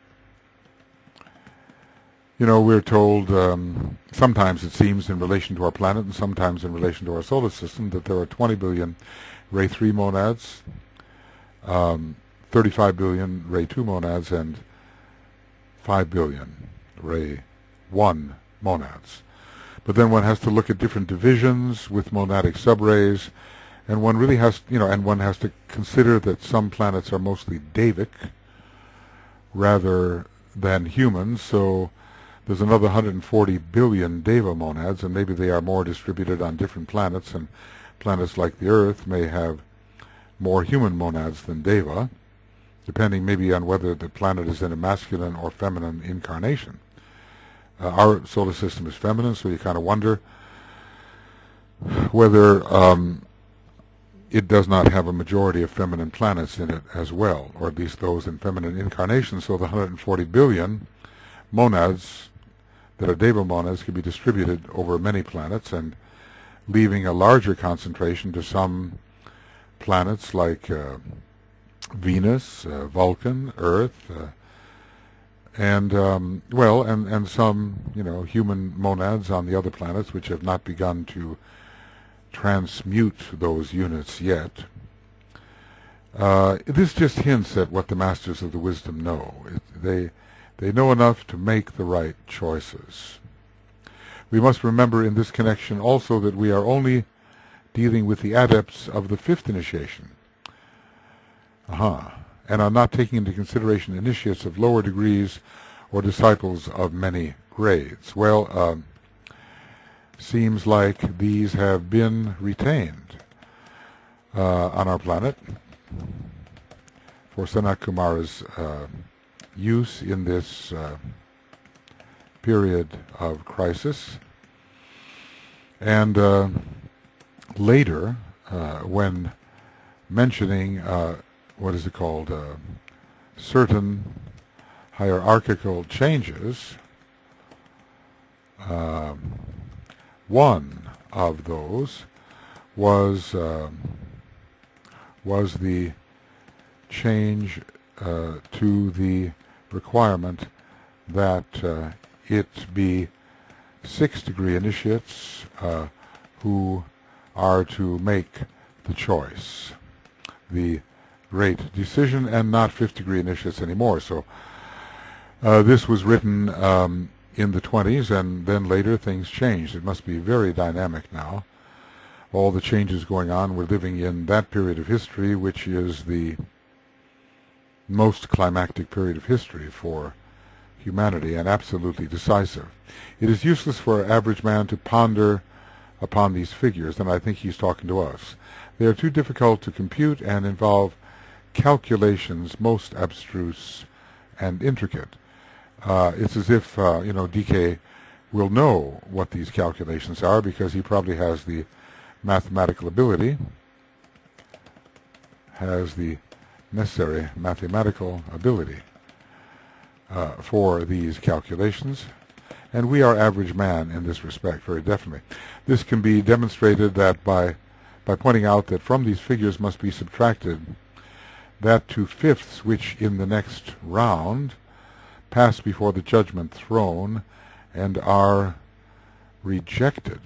You know, we're told, um, sometimes it seems in relation to our planet and sometimes in relation to our solar system, that there are twenty billion Ray three monads, um, thirty-five billion Ray two monads, and five billion Ray one monads. But then one has to look at different divisions with monadic subrays, and one really has, you know, and one has to consider that some planets are mostly Devic rather than humans, so there's another one hundred forty billion Deva monads, and maybe they are more distributed on different planets, and planets like the Earth may have more human monads than Deva, depending maybe on whether the planet is in a masculine or feminine incarnation. Uh, our solar system is feminine, so you kind of wonder whether um, it does not have a majority of feminine planets in it as well, or at least those in feminine incarnation. So the one hundred forty billion monads that are Deva monads can be distributed over many planets, and leaving a larger concentration to some planets like uh, Venus, uh, Vulcan, Earth, uh, and um, well, and and some, you know, human monads on the other planets which have not begun to transmute those units yet. Uh, this just hints at what the masters of the wisdom know. It, they they know enough to make the right choices. We must remember in this connection also that we are only dealing with the adepts of the fifth initiation. Aha. And are not taking into consideration initiates of lower degrees or disciples of many grades. Well, um, seems like these have been retained uh, on our planet for Sanat Kumara's uh, use in this uh, period of crisis. And uh, later, uh, when mentioning uh, what is it called, uh, certain hierarchical changes, um, one of those was uh, was the change uh, to the requirement that uh, it be six-degree initiates uh, who are to make the choice, the great decision, and not fifth-degree initiates anymore. So uh, this was written um, in the twenties, and then later things changed. It must be very dynamic now. All the changes going on, we're living in that period of history, which is the most climactic period of history for humanity and absolutely decisive. It is useless for an average man to ponder upon these figures, and I think he's talking to us. They are too difficult to compute and involve calculations most abstruse and intricate. Uh, it's as if, uh, you know, D K will know what these calculations are because he probably has the mathematical ability, has the necessary mathematical ability uh, for these calculations. And we are average man in this respect, very definitely. This can be demonstrated that by by pointing out that from these figures must be subtracted that two-fifths which in the next round pass before the judgment throne and are rejected.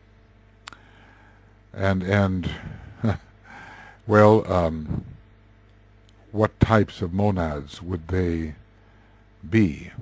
And, and well, um, what types of monads would they be?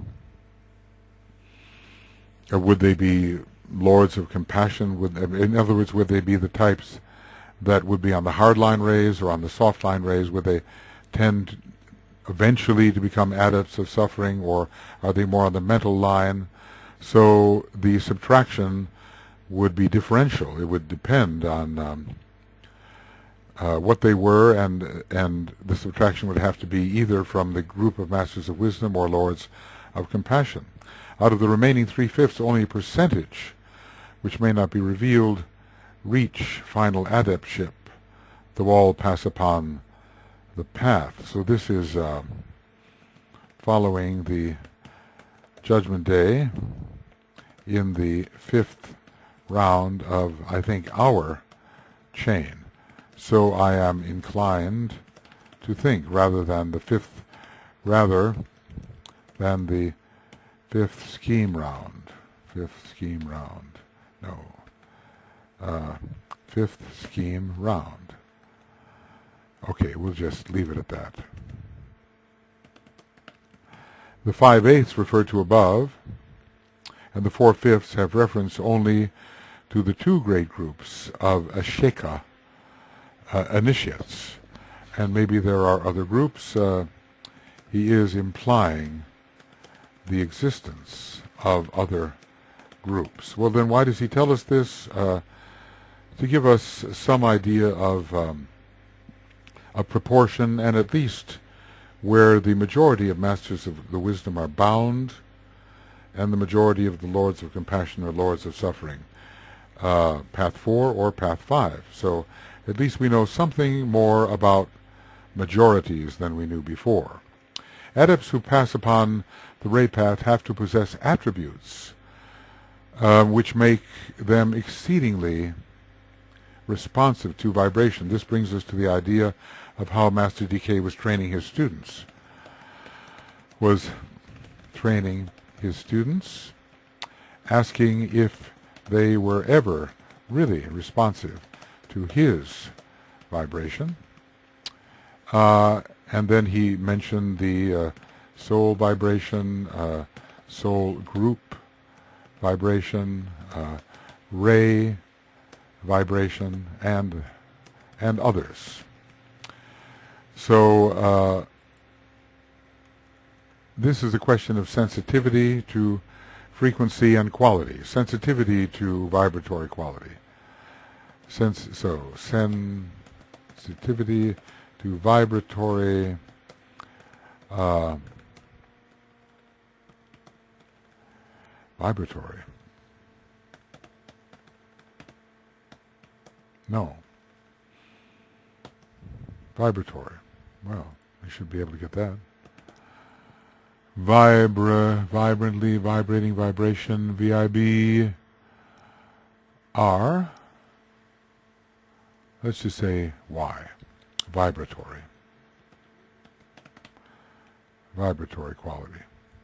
Or would they be lords of compassion? Would, in other words, would they be the types that would be on the hard line rays or on the soft line rays? Would they tend eventually to become adepts of suffering, or are they more on the mental line? So the subtraction would be differential. It would depend on um, uh, what they were, and and the subtraction would have to be either from the group of Masters of Wisdom or Lords of Compassion. Out of the remaining three-fifths, only a percentage, which may not be revealed, reach final adeptship, though all pass upon the path. So this is uh, following the Judgment Day in the fifth round of, I think, our chain. So I am inclined to think, rather than the fifth, rather than the fifth scheme round, fifth scheme round, no, uh, fifth scheme round. Okay, we'll just leave it at that. The five-eighths referred to above, and the four-fifths have reference only to the two great groups of Asheka uh, initiates. And maybe there are other groups. Uh, he is implying the existence of other groups. Well, then why does he tell us this? Uh, to give us some idea of um, a proportion, and at least where the majority of Masters of the Wisdom are bound, and the majority of the Lords of Compassion are Lords of Suffering. Uh, path four or path five. So at least we know something more about majorities than we knew before. Adepts who pass upon the ray path have to possess attributes uh, which make them exceedingly responsive to vibration. This brings us to the idea of how Master D K was training his students. Was training his students, asking if they were ever really responsive to his vibration. Uh, and then he mentioned the uh, soul vibration, uh, soul group vibration, uh, ray vibration, and and others. So uh, this is a question of sensitivity to frequency and quality, sensitivity to vibratory quality. Sense, so sensitivity to vibratory uh, vibratory. No. Vibratory. Well, we should be able to get that. Vibra, vibrantly, vibrating, vibration, V I B R. let's just say Y, vibratory. Vibratory quality.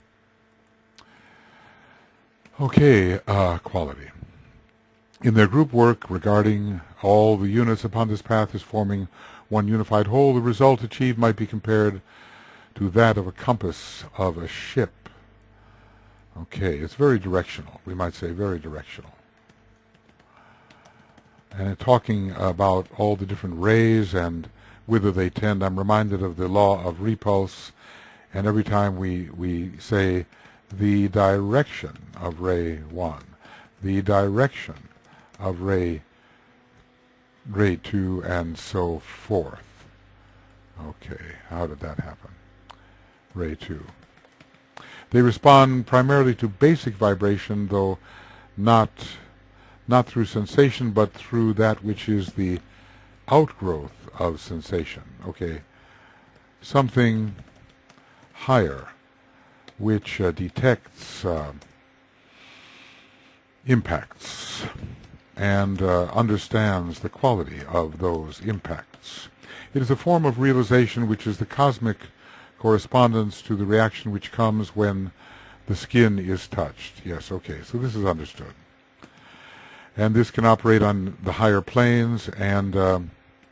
Okay, uh, quality. In their group work regarding all the units upon this path as forming one unified whole, the result achieved might be compared to that of a compass of a ship. Okay, it's very directional. We might say very directional. And talking about all the different rays and whither they tend, I'm reminded of the law of repulse. And every time we, we say the direction of ray one, the direction of ray, ray two, and so forth. Okay, how did that happen? Ray two. They respond primarily to basic vibration, though not, not through sensation, but through that which is the outgrowth of sensation. Okay, something higher, which uh, detects uh, impacts and uh, understands the quality of those impacts. It is a form of realization which is the cosmic correspondence to the reaction which comes when the skin is touched. Yes, okay, so this is understood. And this can operate on the higher planes, and um,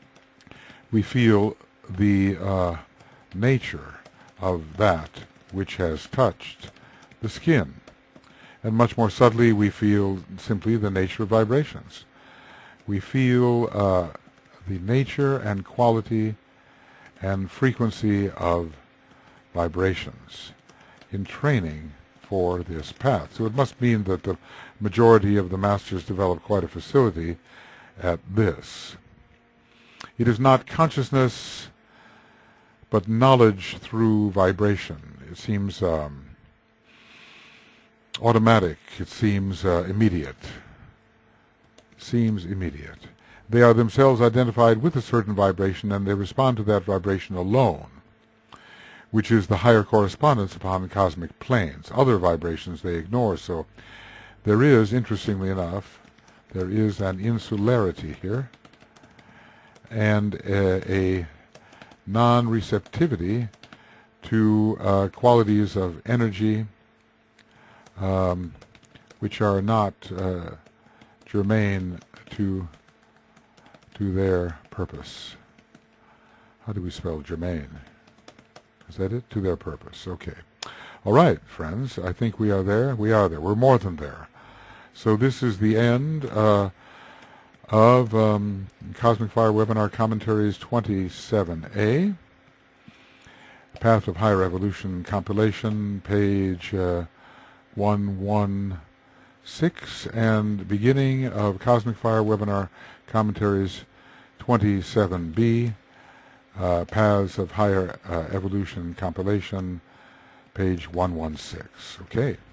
we feel the uh, nature of that which has touched the skin. And much more subtly, we feel simply the nature of vibrations. We feel uh, the nature and quality and frequency of vibrations in training for this path. So it must mean that the majority of the masters develop quite a facility at this. It is not consciousness, but knowledge through vibration. It seems um, automatic. It seems uh, immediate. Seems immediate. They are themselves identified with a certain vibration, and they respond to that vibration alone, which is the higher correspondence upon the cosmic planes. Other vibrations they ignore. So there is, interestingly enough, there is an insularity here, and a, a non-receptivity to uh, qualities of energy um, which are not uh, germane to to their purpose. How do we spell germane? Is that it? To their purpose. Okay. All right, friends. I think we are there. We are there. We're more than there. So this is the end uh, of um, Cosmic Fire Webinar Commentaries twenty-seven A. Path of Higher Evolution compilation, page uh, one one six, and beginning of Cosmic Fire Webinar Commentaries twenty-seven B, uh, Paths of Higher uh, Evolution compilation, page one one six. Okay.